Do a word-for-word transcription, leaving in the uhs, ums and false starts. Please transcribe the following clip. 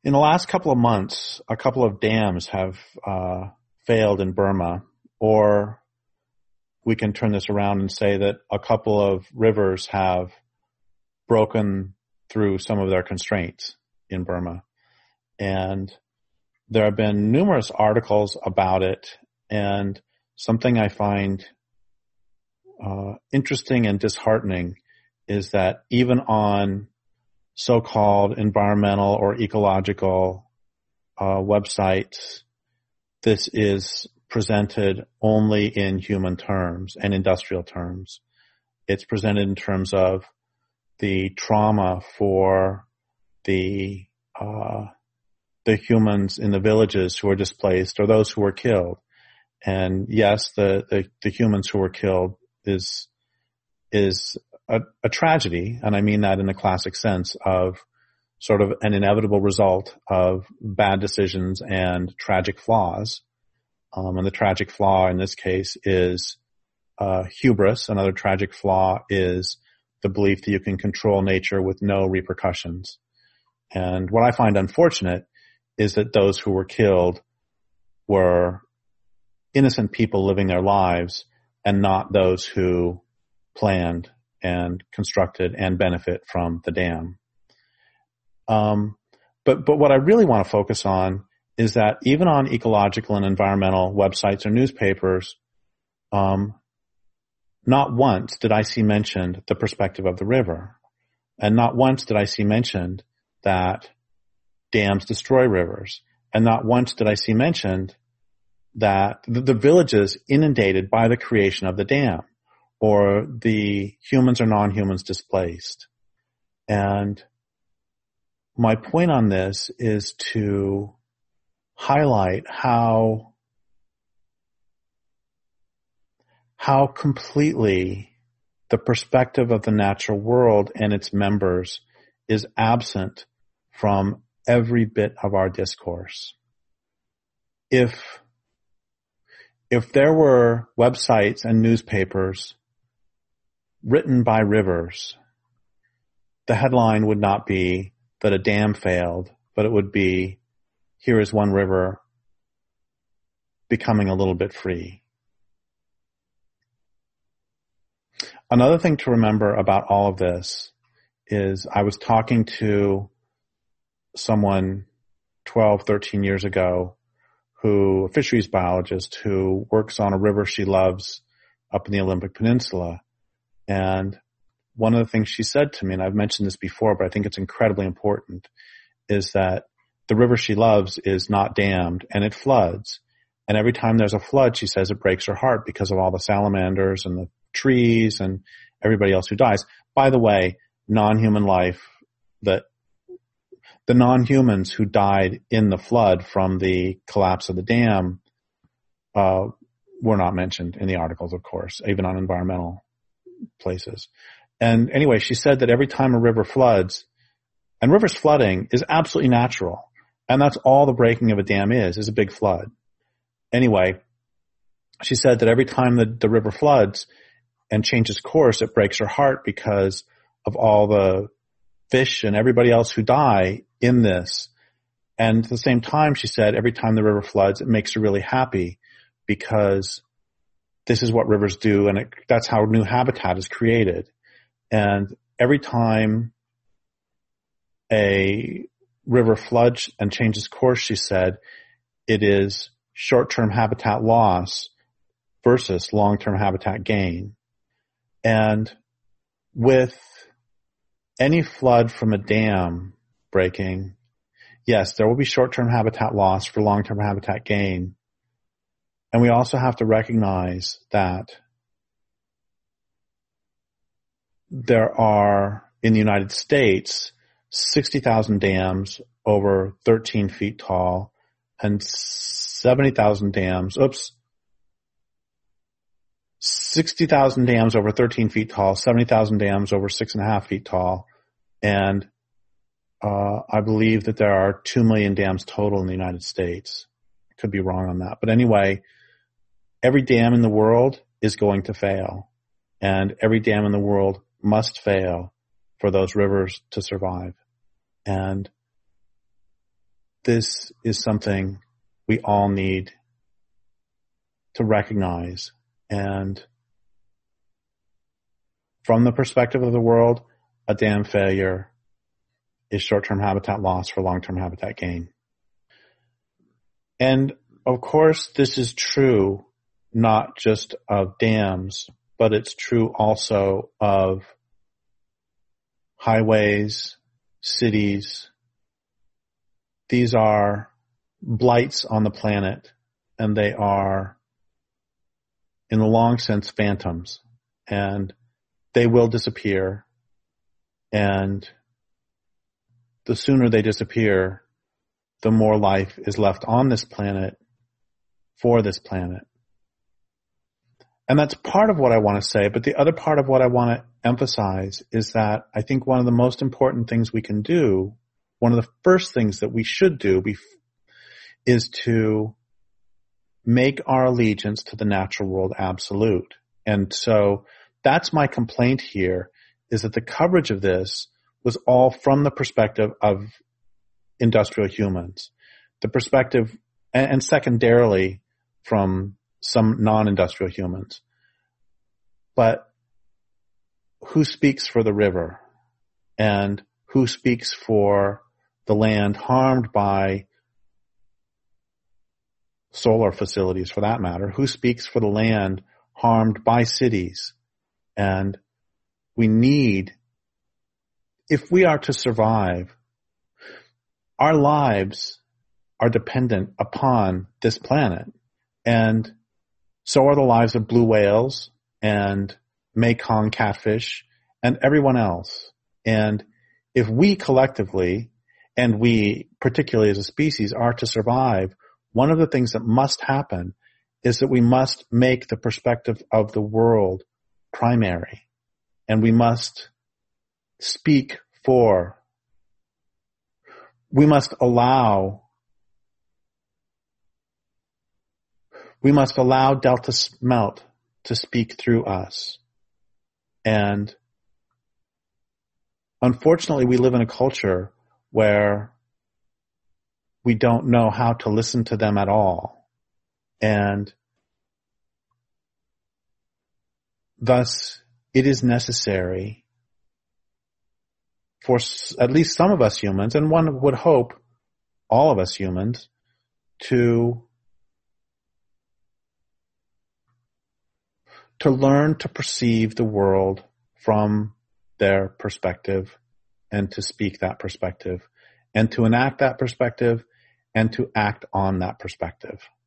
In the last couple of months, a couple of dams have uh, failed in Burma, or we can turn this around and say that a couple of rivers have broken through some of their constraints in Burma. And there have been numerous articles about it, and something I find uh, interesting and disheartening is that even on so-called environmental or ecological uh, websites, this is presented only in human terms and industrial terms. It's presented in terms of the trauma for the uh, the humans in the villages who were displaced or those who were killed. And yes, the, the, the humans who were killed is is a, a tragedy, and I mean that in the classic sense of sort of an inevitable result of bad decisions and tragic flaws. Um, and the tragic flaw in this case is uh, hubris. Another tragic flaw is the belief that you can control nature with no repercussions. And what I find unfortunate is that those who were killed were innocent people living their lives and not those who planned and constructed and benefit from the dam. Um, but, but what I really want to focus on is that even on ecological and environmental websites or newspapers, um, not once did I see mentioned the perspective of the river. And not once did I see mentioned that dams destroy rivers. And not once did I see mentioned that the, the villages inundated by the creation of the dam, or the humans or non-humans displaced. And my point on this is to highlight how how completely the perspective of the natural world and its members is absent from every bit of our discourse. If if there were websites and newspapers written by rivers, the headline would not be that a dam failed, but it would be, here is one river becoming a little bit free. Another thing to remember about all of this is I was talking to someone twelve, thirteen years ago who, a fisheries biologist who works on a river she loves up in the Olympic Peninsula. And one of the things she said to me, and I've mentioned this before, but I think it's incredibly important, is that the river she loves is not dammed and it floods. And every time there's a flood, she says it breaks her heart because of all the salamanders and the trees and everybody else who dies. By the way, non-human life, that the non-humans who died in the flood from the collapse of the dam uh, were not mentioned in the articles, of course, even on environmental places. And anyway, she said that every time a river floods, and rivers flooding is absolutely natural, and that's all the breaking of a dam is, is a big flood. Anyway, she said that every time the, the river floods and changes course, it breaks her heart because of all the fish and everybody else who die in this. And at the same time, she said, every time the river floods, it makes her really happy because this is what rivers do, and it, that's how new habitat is created. And every time a river floods and changes course, she said, it is short-term habitat loss versus long-term habitat gain. And with any flood from a dam breaking, yes, there will be short-term habitat loss for long-term habitat gain. And we also have to recognize that there are, in the United States, sixty thousand dams over thirteen feet tall and seventy thousand dams, oops, sixty thousand dams over thirteen feet tall, seventy thousand dams over six and a half feet tall, and uh, I believe that there are two million dams total in the United States. I could be wrong on that. But anyway, every dam in the world is going to fail, and every dam in the world must fail for those rivers to survive. And this is something we all need to recognize. And from the perspective of the world, a dam failure is short-term habitat loss for long-term habitat gain. And of course, this is true not just of dams, but it's true also of highways, cities. These are blights on the planet, and they are, in the long sense, phantoms. And they will disappear. And the sooner they disappear, the more life is left on this planet for this planet. And that's part of what I want to say, but the other part of what I want to emphasize is that I think one of the most important things we can do, one of the first things that we should do is to make our allegiance to the natural world absolute. And so that's my complaint here, is that the coverage of this was all from the perspective of industrial humans, the perspective, and, and secondarily from some non-industrial humans. But who speaks for the river, and who speaks for the land harmed by solar facilities, for that matter? Who speaks for the land harmed by cities? And we need, if we are to survive, our lives are dependent upon this planet. And so are the lives of blue whales and Mekong catfish and everyone else. And if we collectively, and we particularly as a species, are to survive, one of the things that must happen is that we must make the perspective of the world primary. And we must speak for, we must allow We must allow Delta Smelt to speak through us. And unfortunately, we live in a culture where we don't know how to listen to them at all. And thus, it is necessary for at least some of us humans, and one would hope all of us humans, to to learn to perceive the world from their perspective, and to speak that perspective, and to enact that perspective, and to act on that perspective.